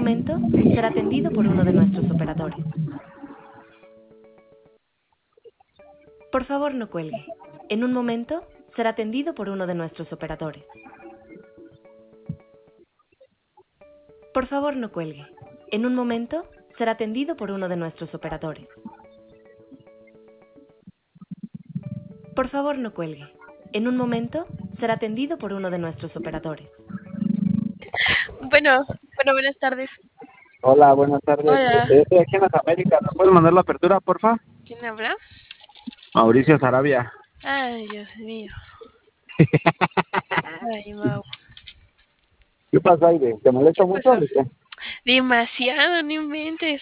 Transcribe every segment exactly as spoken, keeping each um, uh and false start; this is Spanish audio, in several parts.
momento será atendido por uno de nuestros operadores. Por favor, no cuelgue. En un momento será atendido por uno de nuestros operadores. Por favor, no cuelgue. En un momento será atendido por uno de nuestros operadores. Por favor, no cuelgue. En un momento será atendido por uno de nuestros operadores. Bueno, bueno, buenas tardes. Hola, buenas tardes. Hola. Este, Estoy aquí en las Américas. ¿Me puedes mandar la apertura, porfa? ¿Quién habla? Mauricio Sarabia. Ay, Dios mío. Ay, Mau. ¿Qué pasa, Aire? ¿Te molesto ¿Qué mucho? pasó? Demasiado, no inventes.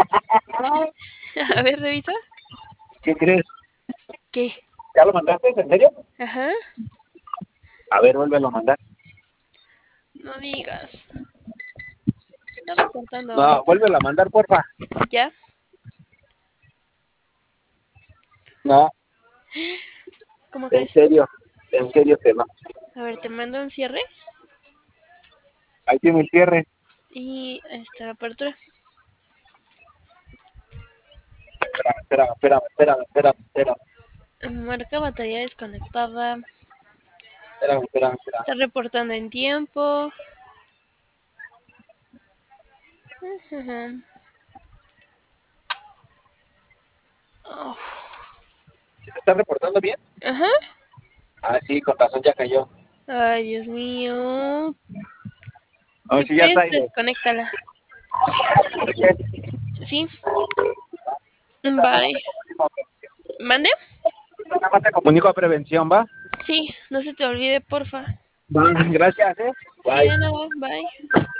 A ver, revisa. ¿Qué crees? ¿Qué? ¿Ya lo mandaste? ¿En serio? Ajá. A ver, vuélvelo a mandar. No digas. Está reportando. No, vuélvelo a mandar, porfa. ¿Ya? No, ¿Cómo en crees? serio. En serio que no. A ver, te mando un cierre Ahí tiene el cierre. y esta la apertura. Espérame, espérame, espérame, espérame, espérame. Marca batería desconectada. Espérame, espérame, espérame. Está reportando en tiempo. Ajá. Oh. ¿Se está reportando bien? Ajá. Ah, sí, con razón ya cayó. Ay, Dios mío. A ver Si si ya está quieres, Aire. desconéctala. Sí. Bye. ¿Mande? Nada más te comunico a prevención, ¿va? Sí, no se te olvide, porfa. Va, gracias, ¿eh? Sí, Bye. de nada, bye.